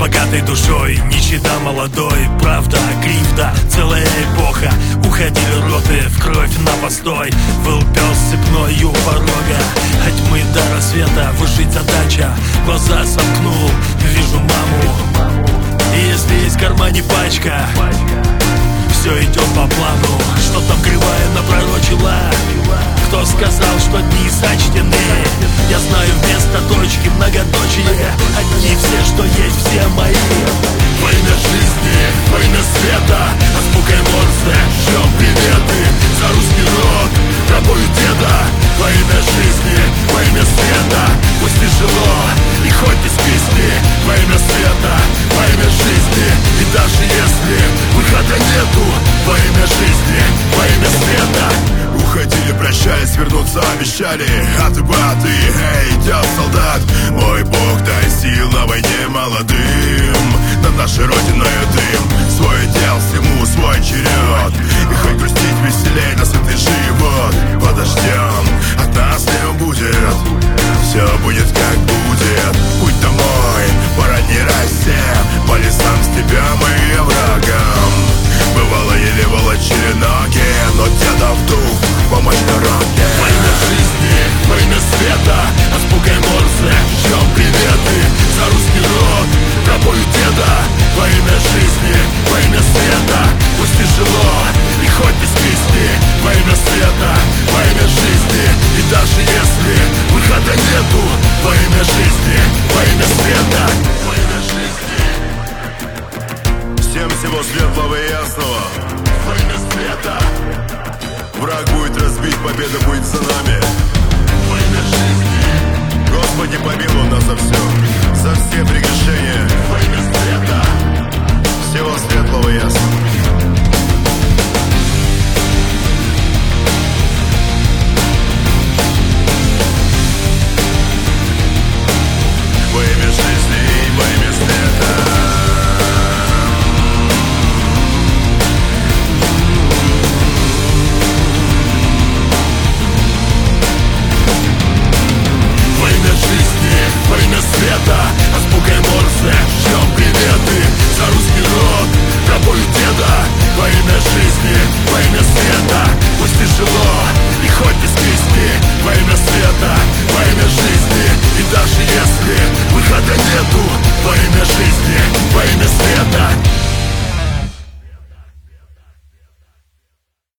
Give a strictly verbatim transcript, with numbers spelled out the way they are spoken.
богатой душой, нищета молодой. Правда, кривда, целая эпоха. Уходили роты в кровь на постой. Был пес цепной у порога. От тьмы до рассвета выжить задача. Глаза сомкнул, вижу маму. И если есть в кармане пачка, все идет по плану. Что там кривая напророчила? Кто сказал, что дни сочтены? Я знаю вместо точки многоточие. Одни все, что есть, все мои. Во имя жизни, во имя света, азбукой Морзе шлем приветы за русский род, пробою деда. Во имя жизни, во имя света, пусть тяжело и хоть без песни. Во имя света, во имя жизни. И даже если выхода нету, во имя жизни, во имя света. Уходили, прощаясь, вернуться обещали. А ты, баты, эй, идет солдат. Мой бог, дай сил на войне молодым. Над нашей родиной дым. Свой дел, всему свой черед. И хоть грустить веселей на сытый живот. Подождем, от нас не убудет. Все будет как будет. Путь домой, пора не Россия. По лесам, степям и оврагам. Бывало, еле волочили ноги, но дедов дух, помощь дороге. Во имя жизни, во имя света, азбукой Морзе шлем приветы за русский род, пробою деда. Во имя жизни, во имя света, пусть тяжело и хоть без песни. Во имя света, во имя жизни. И даже если выхода нету, во имя жизни, во имя света, во имя жизни. Всем всего светлого и ясного. Во имя света. Враг будет разбит, победа будет за нами. Во имя жизни. Господи, помилуй нас за все, за все прегрешения. Во имя света. Всего светлого и ясного. Во имя жизни и во имя света. Во имя света, азбукой Морзе шлем приветы за русский род, пробою деда. Во имя жизни, во имя света.